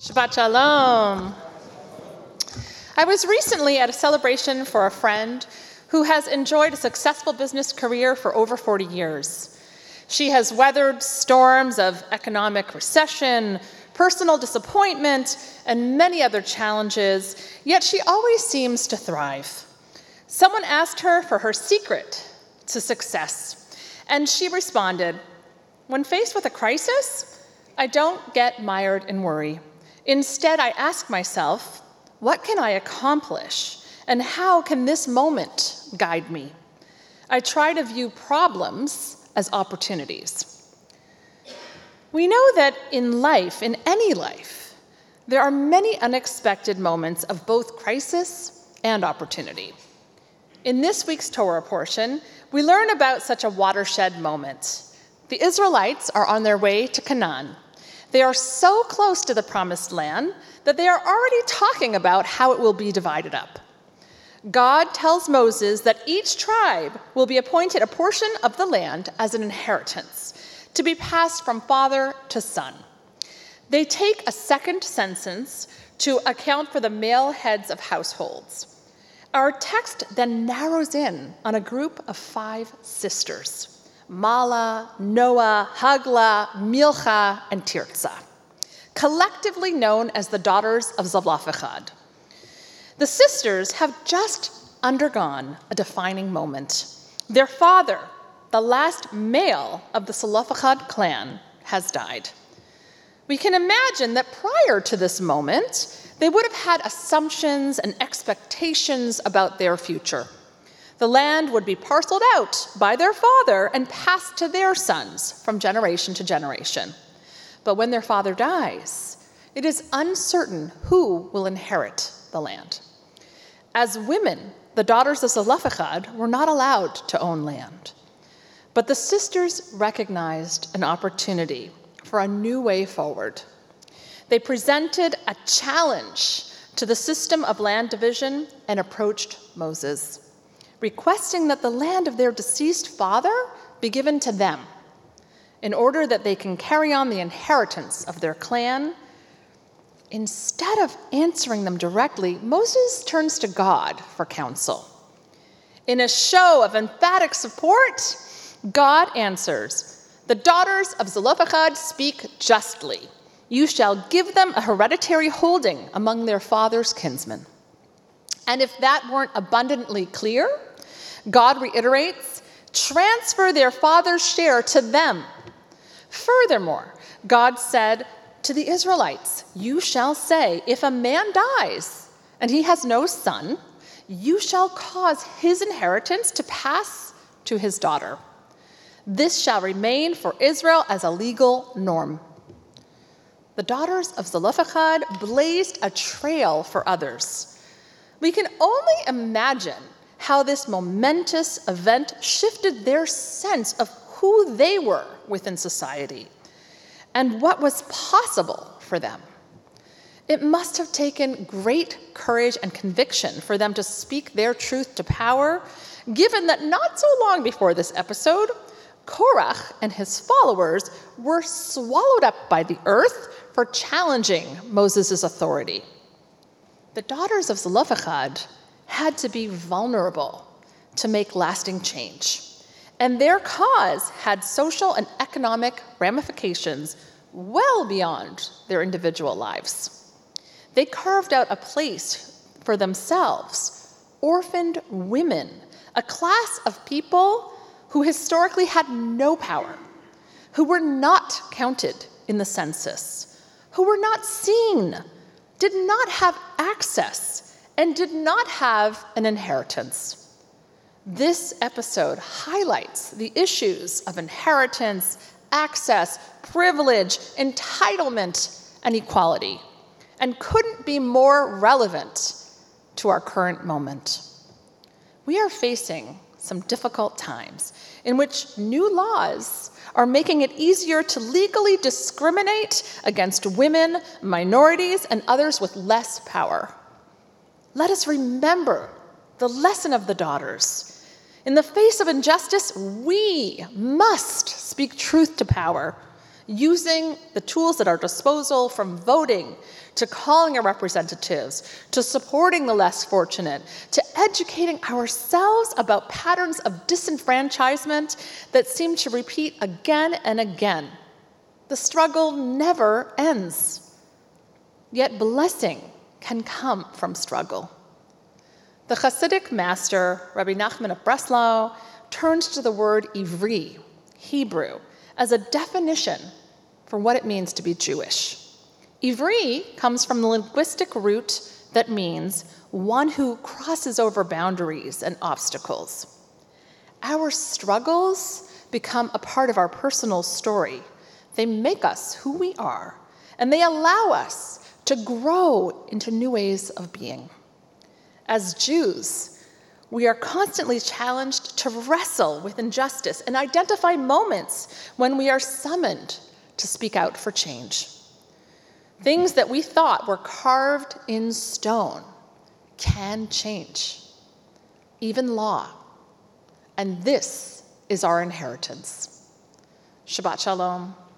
Shabbat Shalom. I was recently at a celebration for a friend who has enjoyed a successful business career for over 40 years. She has weathered storms of economic recession, personal disappointment, and many other challenges, yet she always seems to thrive. Someone asked her for her secret to success, and she responded, "When faced with a crisis, I don't get mired in worry. Instead, I ask myself, what can I accomplish, and how can this moment guide me? I try to view problems as opportunities." We know that in life, in any life, there are many unexpected moments of both crisis and opportunity. In this week's Torah portion, we learn about such a watershed moment. The Israelites are on their way to Canaan. They are so close to the promised land that they are already talking about how it will be divided up. God tells Moses that each tribe will be appointed a portion of the land as an inheritance, to be passed from father to son. They take a second census to account for the male heads of households. Our text then narrows in on a group of 5 sisters: Mala, Noah, Hagla, Milcha, and Tirzah, collectively known as the daughters of Zelophehad. The sisters have just undergone a defining moment. Their father, the last male of the Zelophehad clan, has died. We can imagine that prior to this moment, they would have had assumptions and expectations about their future. The land would be parceled out by their father and passed to their sons from generation to generation. But when their father dies, it is uncertain who will inherit the land. As women, the daughters of Zelophehad were not allowed to own land. But the sisters recognized an opportunity for a new way forward. They presented a challenge to the system of land division and approached Moses, requesting that the land of their deceased father be given to them in order that they can carry on the inheritance of their clan. Instead of answering them directly, Moses turns to God for counsel. In a show of emphatic support, God answers, "The daughters of Zelophehad speak justly. You shall give them a hereditary holding among their father's kinsmen." And if that weren't abundantly clear, God reiterates, "Transfer their father's share to them." Furthermore, God said to the Israelites, "You shall say, if a man dies and he has no son, you shall cause his inheritance to pass to his daughter. This shall remain for Israel as a legal norm." The daughters of Zelophehad blazed a trail for others. We can only imagine how this momentous event shifted their sense of who they were within society and what was possible for them. It must have taken great courage and conviction for them to speak their truth to power, given that not so long before this episode, Korach and his followers were swallowed up by the earth for challenging Moses' authority. The daughters of Zelophehad had to be vulnerable to make lasting change, and their cause had social and economic ramifications well beyond their individual lives. They carved out a place for themselves, orphaned women, a class of people who historically had no power, who were not counted in the census, who were not seen, did not have access, and did not have an inheritance. This episode highlights the issues of inheritance, access, privilege, entitlement, and equality, and couldn't be more relevant to our current moment. We are facing some difficult times in which new laws are making it easier to legally discriminate against women, minorities, and others with less power. Let us remember the lesson of the daughters. In the face of injustice, we must speak truth to power, using the tools at our disposal, from voting to calling our representatives, to supporting the less fortunate, to educating ourselves about patterns of disenfranchisement that seem to repeat again and again. The struggle never ends. Yet blessing can come from struggle. The Hasidic master, Rabbi Nachman of Breslau, turns to the word Ivri, Hebrew, as a definition for what it means to be Jewish. Ivri comes from the linguistic root that means one who crosses over boundaries and obstacles. Our struggles become a part of our personal story. They make us who we are, and they allow us to grow into new ways of being. As Jews, we are constantly challenged to wrestle with injustice and identify moments when we are summoned to speak out for change. Things that we thought were carved in stone can change, even law. And this is our inheritance. Shabbat Shalom.